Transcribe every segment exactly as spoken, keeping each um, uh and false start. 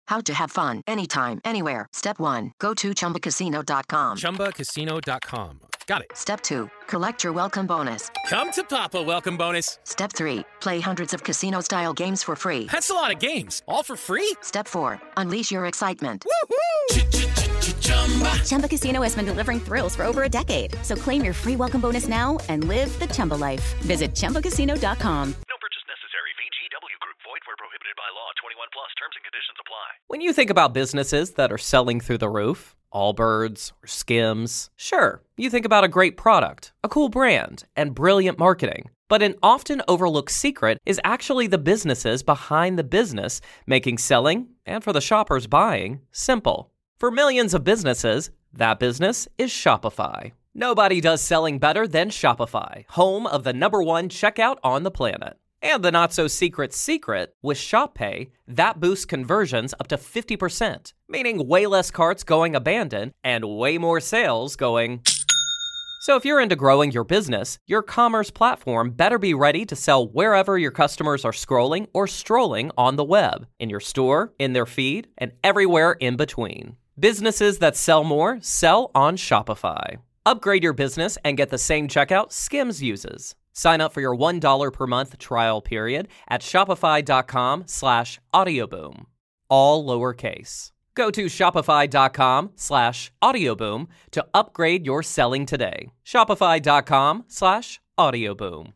How to have fun anytime, anywhere. Step one. Go to Chumba Casino dot com. Chumba Casino dot com. Got it. Step two. Collect your welcome bonus. Come to Papa welcome bonus. Step three. Play hundreds of casino-style games for free. That's a lot of games. All for free? Step four. Unleash your excitement. Woohoo! Chumba Casino has been delivering thrills for over a decade. So claim your free welcome bonus now and live the Chumba life. Visit Chumba Casino dot com. No purchase necessary. V G W Group. Void where prohibited by law. twenty-one plus. Terms and conditions apply. When you think about businesses that are selling through the roof, Allbirds or Skims, sure, you think about a great product, a cool brand, and brilliant marketing. But an often overlooked secret is actually the businesses behind the business, making selling, and for the shoppers buying, simple. For millions of businesses, that business is Shopify. Nobody does selling better than Shopify, home of the number one checkout on the planet. And the not-so-secret secret, with Shop Pay, that boosts conversions up to fifty percent, meaning way less carts going abandoned and way more sales going... So if you're into growing your business, your commerce platform better be ready to sell wherever your customers are scrolling or strolling on the web, in your store, in their feed, and everywhere in between. Businesses that sell more sell on Shopify. Upgrade your business and get the same checkout Skims uses. Sign up for your one dollar per month trial period at shopify.com slash audioboom. All lowercase. Go to shopify.com slash audioboom to upgrade your selling today. Shopify.com slash audioboom.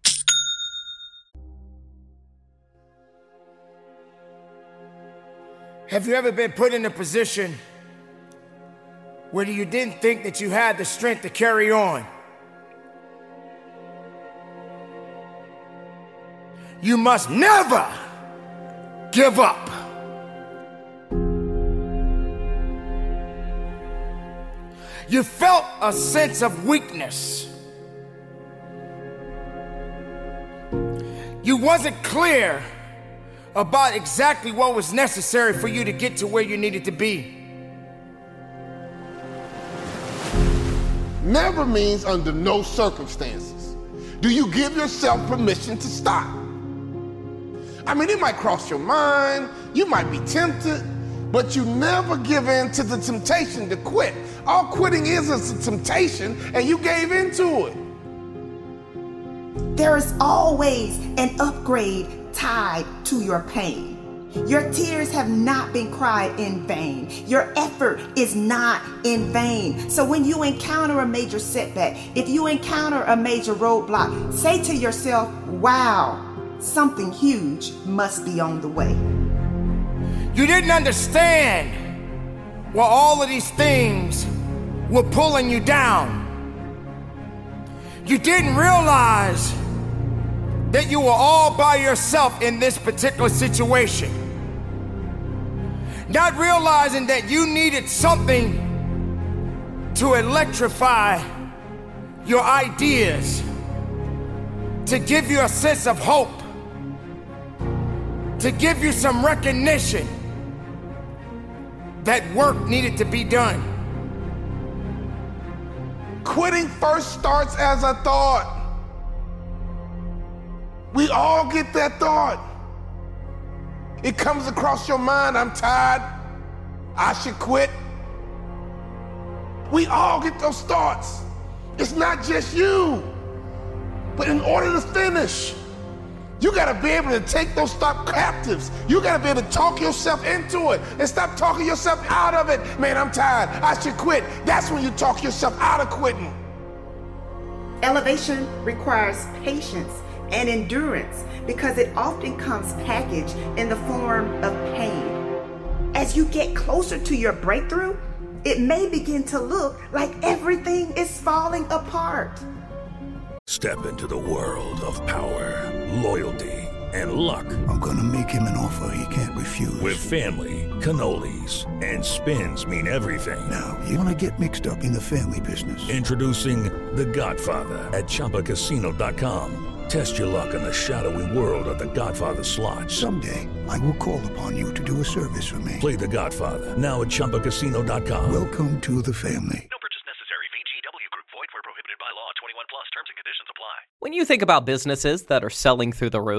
Have you ever been put in a position where you didn't think that you had the strength to carry on? You must never give up. You felt a sense of weakness. You wasn't clear about exactly what was necessary for you to get to where you needed to be. Never means under no circumstances do you give yourself permission to stop. I mean, it might cross your mind, you might be tempted, but you never give in to the temptation to quit. All quitting is is a temptation, and you gave into it. There is always an upgrade tied to your pain. Your tears have not been cried in vain. Your effort is not in vain. So when you encounter a major setback, if you encounter a major roadblock, say to yourself, wow, something huge must be on the way. You didn't understand why all of these things were pulling you down. You didn't realize that you were all by yourself in this particular situation. Not realizing that you needed something to electrify your ideas, to give you a sense of hope, to give you some recognition that work needed to be done. Quitting first starts as a thought. We all get that thought. It comes across your mind, I'm tired, I should quit. We all get those thoughts. It's not just you. But in order to finish, you gotta be able to take those thoughts captives. You gotta be able to talk yourself into it and stop talking yourself out of it. Man, I'm tired, I should quit. That's when you talk yourself out of quitting. Elevation requires patience and endurance because it often comes packaged in the form of pain. As you get closer to your breakthrough, it may begin to look like everything is falling apart. Step into the world of power, loyalty, and luck. I'm gonna make him an offer he can't refuse. With family, cannolis, and spins mean everything. Now, you wanna get mixed up in the family business. Introducing The Godfather at Chumba Casino dot com. Test your luck in the shadowy world of The Godfather slot. Someday, I will call upon you to do a service for me. Play The Godfather, now at Chumba Casino dot com. Welcome to the family. No purchase necessary. V G W Group. Void where prohibited by law. twenty-one plus. Terms and conditions apply. When you think about businesses that are selling through the roof,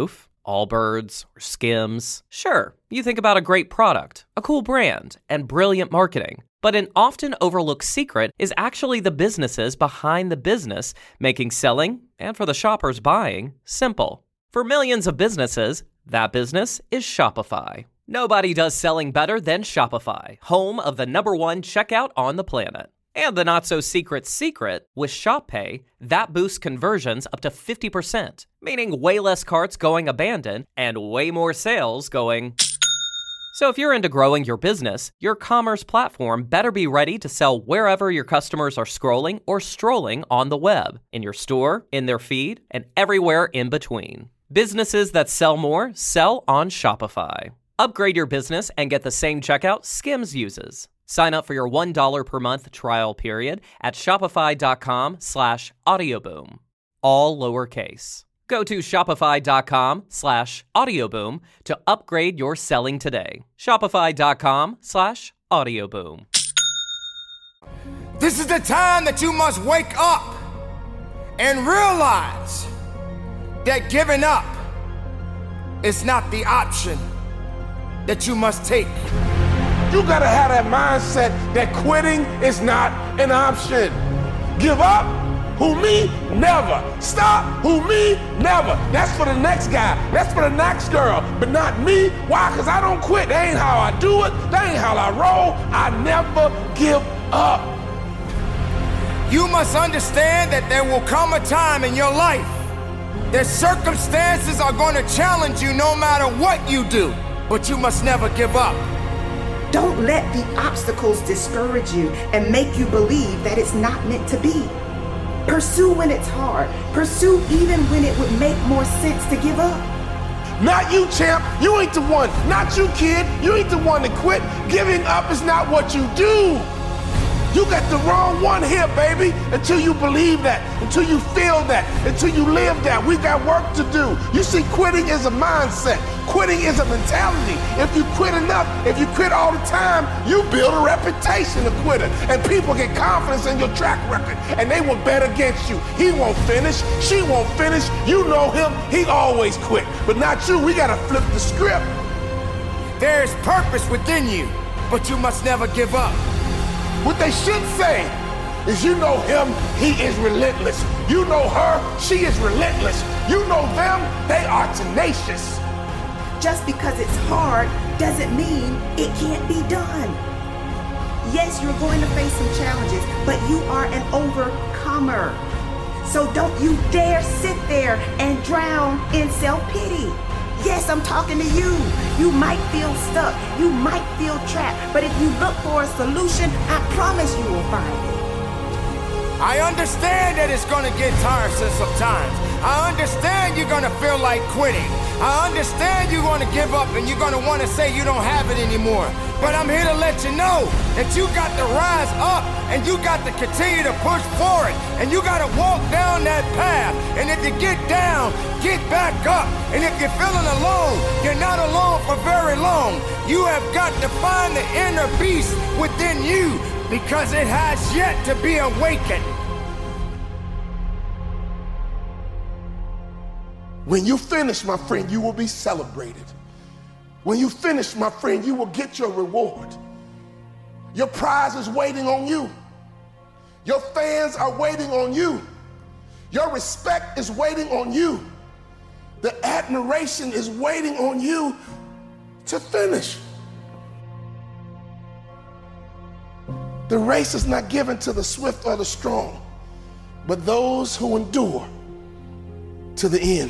Allbirds or Skims. Sure, you think about a great product, a cool brand, and brilliant marketing. But an often overlooked secret is actually the businesses behind the business, making selling, and for the shoppers buying, simple. For millions of businesses, that business is Shopify. Nobody does selling better than Shopify, home of the number one checkout on the planet. And the not-so-secret secret, with Shop Pay, that boosts conversions up to fifty percent, meaning way less carts going abandoned and way more sales going... So if you're into growing your business, your commerce platform better be ready to sell wherever your customers are scrolling or strolling on the web, in your store, in their feed, and everywhere in between. Businesses that sell more sell on Shopify. Upgrade your business and get the same checkout Skims uses. Sign up for your one dollar per month trial period at shopify.com slash audioboom. All lowercase. Go to shopify.com slash audioboom to upgrade your selling today. Shopify.com slash audioboom. This is the time that you must wake up and realize that giving up is not the option that you must take. You gotta have that mindset that quitting is not an option. Give up? Who, me? Never. Stop? Who, me? Never. That's for the next guy. That's for the next girl, but not me. Why? Because I don't quit. That ain't how I do it. That ain't how I roll. I never give up. You must understand that there will come a time in your life that circumstances are going to challenge you no matter what you do, but you must never give up. Don't let the obstacles discourage you and make you believe that it's not meant to be. Pursue when it's hard. Pursue even when it would make more sense to give up. Not you, champ. You ain't the one. Not you, kid. You ain't the one to quit. Giving up is not what you do. You got the wrong one here, baby. Until you believe that, until you feel that, until you live that. We got work to do. You see, quitting is a mindset. Quitting is a mentality. If you quit enough, if you quit all the time, you build a reputation of quitter. And people get confidence in your track record. And they will bet against you. He won't finish. She won't finish. You know him. He always quit. But not you. We got to flip the script. There is purpose within you, but you must never give up. What they should say is, you know him, he is relentless. You know her, she is relentless. You know them, they are tenacious. Just because it's hard doesn't mean it can't be done. Yes, you're going to face some challenges, but you are an overcomer. So don't you dare sit there and drown in self-pity. Yes, I'm talking to you. You might feel stuck. You might feel trapped. But if you look for a solution, I promise you will find it. I understand that it's going to get tiresome sometimes. I understand you're going to feel like quitting. I understand you're going to give up and you're going to want to say you don't have it anymore. But I'm here to let you know that you got to rise up and you got to continue to push forward and you got to walk down that path. And if you get down, get back up. And if you're feeling alone, you're not alone for very long. You have got to find the inner beast within you because it has yet to be awakened. When you finish, my friend, you will be celebrated. When you finish, my friend, you will get your reward. Your prize is waiting on you. Your fans are waiting on you. Your respect is waiting on you. The admiration is waiting on you to finish. The race is not given to the swift or the strong, but those who endure to the end.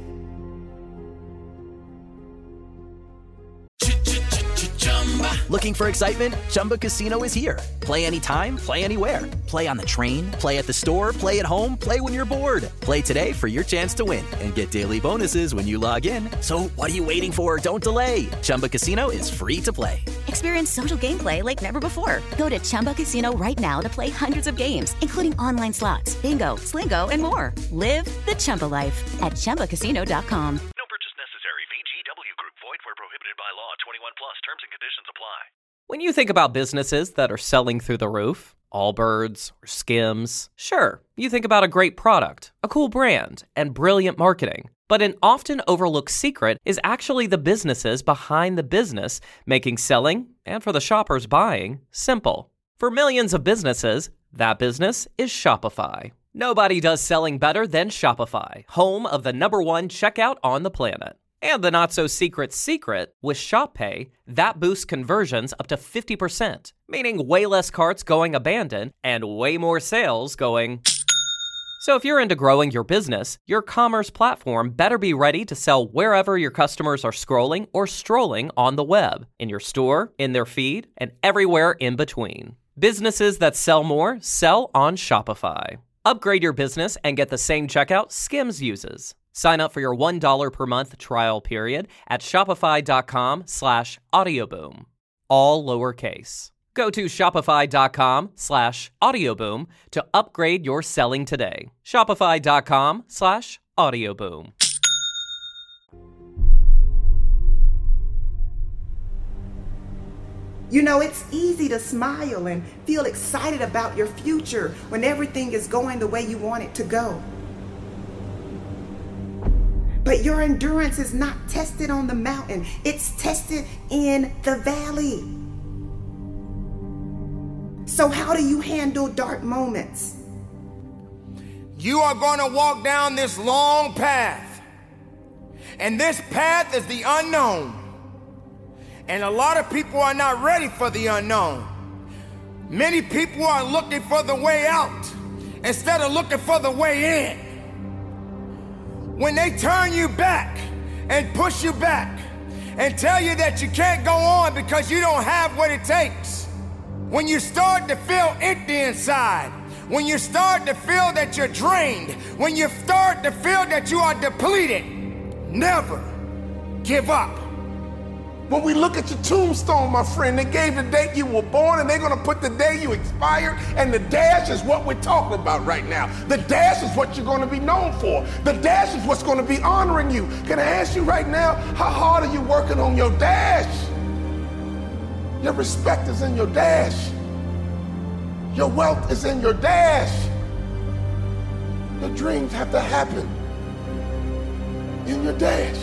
Looking for excitement? Chumba Casino is here. Play anytime, play anywhere. Play on the train, play at the store, play at home, play when you're bored. Play today for your chance to win and get daily bonuses when you log in. So what are you waiting for? Don't delay. Chumba Casino is free to play. Experience social gameplay like never before. Go to Chumba Casino right now to play hundreds of games, including online slots, bingo, Slingo, and more. Live the Chumba life at chumba casino dot com. No purchase necessary. V G W Group. Void where prohibited by law. twenty-one plus. Terms and conditions apply. When you think about businesses that are selling through the roof, Allbirds or Skims, sure, you think about a great product, a cool brand, and brilliant marketing. But an often overlooked secret is actually the businesses behind the business, making selling, and for the shoppers buying, simple. For millions of businesses, that business is Shopify. Nobody does selling better than Shopify, home of the number one checkout on the planet. And the not-so-secret secret, with Shop Pay, that boosts conversions up to fifty percent, meaning way less carts going abandoned and way more sales going... So if you're into growing your business, your commerce platform better be ready to sell wherever your customers are scrolling or strolling on the web, in your store, in their feed, and everywhere in between. Businesses that sell more sell on Shopify. Upgrade your business and get the same checkout Skims uses. Sign up for your one dollar per month trial period at shopify.com slash audioboom. All lowercase. Go to shopify.com slash audioboom to upgrade your selling today. Shopify.com slash audioboom. You know, it's easy to smile and feel excited about your future when everything is going the way you want it to go. But your endurance is not tested on the mountain. It's tested in the valley. So how do you handle dark moments? You are going to walk down this long path. And this path is the unknown. And a lot of people are not ready for the unknown. Many people are looking for the way out instead of looking for the way in. When they turn you back and push you back and tell you that you can't go on because you don't have what it takes, when you start to feel empty inside, when you start to feel that you're drained, when you start to feel that you are depleted, never give up. When we look at your tombstone, my friend, they gave the date you were born and they're gonna put the day you expired, and the dash is what we're talking about right now. The dash is what you're gonna be known for. The dash is what's gonna be honoring you. Can I ask you right now, how hard are you working on your dash? Your respect is in your dash. Your wealth is in your dash. Your dreams have to happen in your dash.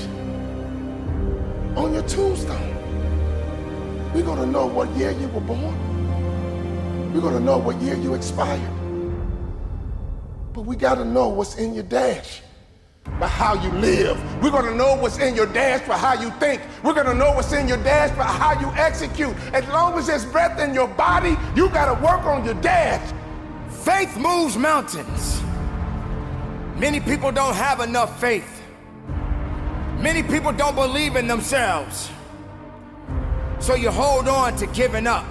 On your tombstone, we're gonna know what year you were born. We're gonna know what year you expired. But we gotta know what's in your dash by how you live. We're gonna know what's in your dash by how you think. We're gonna know what's in your dash by how you execute. As long as there's breath in your body, you gotta work on your dash. Faith moves mountains. Many people don't have enough faith. Many people don't believe in themselves. So you hold on to giving up.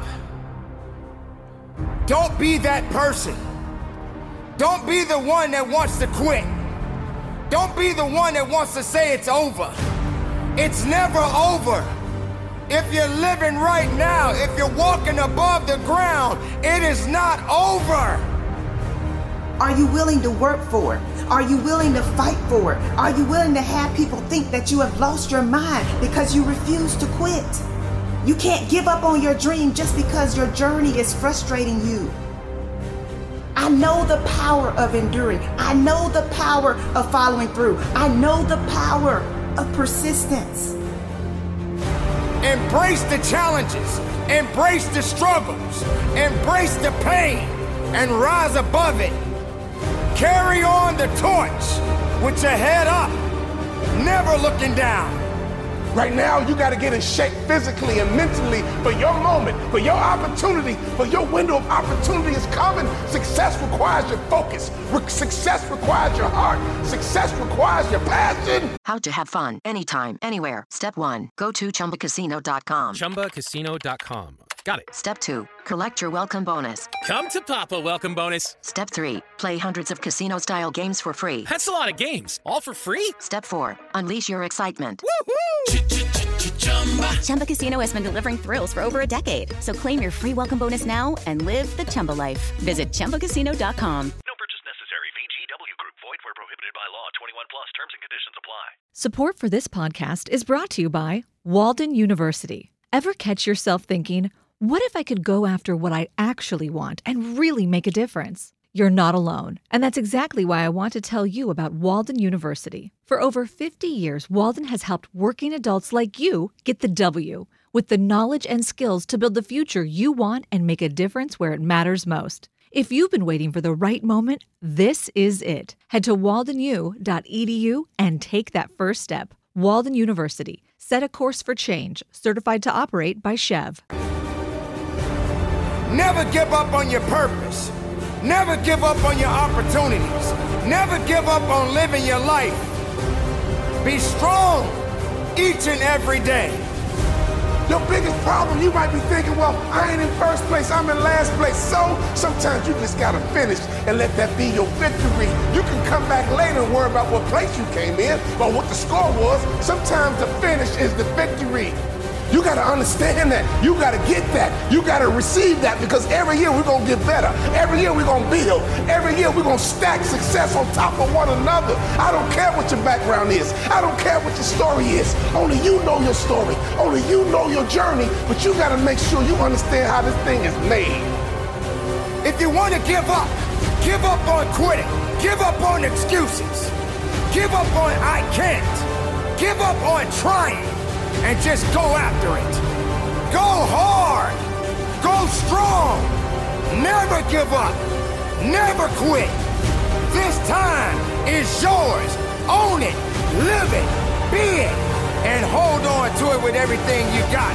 Don't be that person. Don't be the one that wants to quit. Don't be the one that wants to say it's over. It's never over. If you're living right now, if you're walking above the ground, it is not over. Are you willing to work for it? Are you willing to fight for it? Are you willing to have people think that you have lost your mind because you refuse to quit? You can't give up on your dream just because your journey is frustrating you. I know the power of enduring. I know the power of following through. I know the power of persistence. Embrace the challenges. Embrace the struggles. Embrace the pain and rise above it. Carry on the torch with your head up, never looking down. Right now, you got to get in shape physically and mentally for your moment, for your opportunity, for your window of opportunity is coming. Success requires your focus. Re- success requires your heart. Success requires your passion. How to have fun anytime, anywhere. Step one, go to chumba casino dot com. chumba casino dot com. Got it. Step two, collect your welcome bonus. Come to Papa welcome bonus. Step three, play hundreds of casino-style games for free. That's a lot of games, all for free? Step four, unleash your excitement. Woohoo! Chumba Casino has been delivering thrills for over a decade. So claim your free welcome bonus now and live the Chumba life. Visit chumba casino dot com. No purchase necessary. V G W Group. Void where prohibited by law. twenty-one plus. Terms and conditions apply. Support for this podcast is brought to you by Walden University. Ever catch yourself thinking, what if I could go after what I actually want and really make a difference? You're not alone, and that's exactly why I want to tell you about Walden University. For over fifty years, Walden has helped working adults like you get the W, with the knowledge and skills to build the future you want and make a difference where it matters most. If you've been waiting for the right moment, this is it. Head to walden u dot e d u and take that first step. Walden University. Set a course for change. Certified to operate by Chev. Never give up on your purpose. Never give up on your opportunities. Never give up on living your life. Be strong each and every day. Your biggest problem, you might be thinking, well, I ain't in first place, I'm in last place. So sometimes you just gotta finish and let that be your victory. You can come back later and worry about what place you came in or what the score was. Sometimes the finish is the victory. You gotta understand that. You gotta get that. You gotta receive that, because every year we're gonna get better. Every year we're gonna build. Every year we're gonna stack success on top of one another. I don't care what your background is. I don't care what your story is. Only you know your story. Only you know your journey, but you gotta make sure you understand how this thing is made. If you wanna give up, give up on quitting. Give up on excuses. Give up on I can't. Give up on trying. And just go after it. Go hard. Go strong. Never give up. Never quit. This time is yours. Own it. Live it. Be it. And hold on to it with everything you got.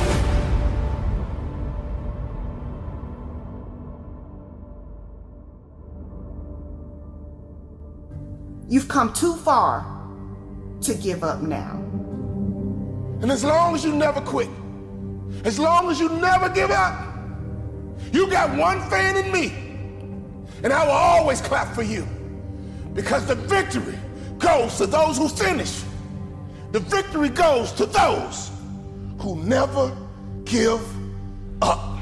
You've come too far to give up now. And as long as you never quit, as long as you never give up, you got one fan in me, and I will always clap for you, because the victory goes to those who finish. The victory goes to those who never give up.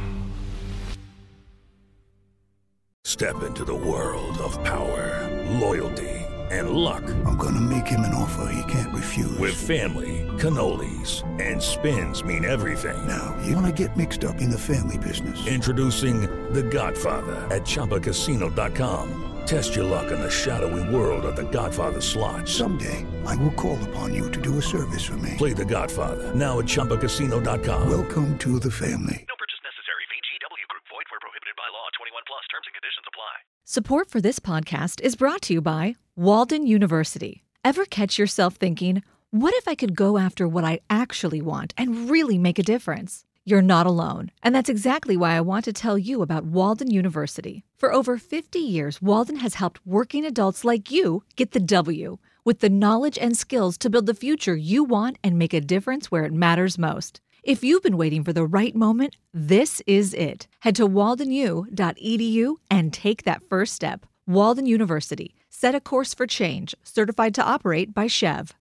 Step into the world of power, loyalty, and luck. I'm gonna make him an offer he can't refuse. With family, cannolis, and spins mean everything. Now, you wanna get mixed up in the family business. Introducing The Godfather at Chumba Casino dot com. Test your luck in the shadowy world of The Godfather slot. Someday, I will call upon you to do a service for me. Play The Godfather now at Chumba Casino dot com. Welcome to the family. No purchase necessary. V G W Group. Void where prohibited by law. twenty-one plus. Terms and conditions apply. Support for this podcast is brought to you by Walden University. Ever catch yourself thinking, what if I could go after what I actually want and really make a difference? You're not alone, and that's exactly why I want to tell you about Walden University. For over fifty years, Walden has helped working adults like you get the W, with the knowledge and skills to build the future you want and make a difference where it matters most. If you've been waiting for the right moment, this is it. Head to walden u dot e d u and take that first step. Walden University. Set a course for change. Certified to operate by Chev.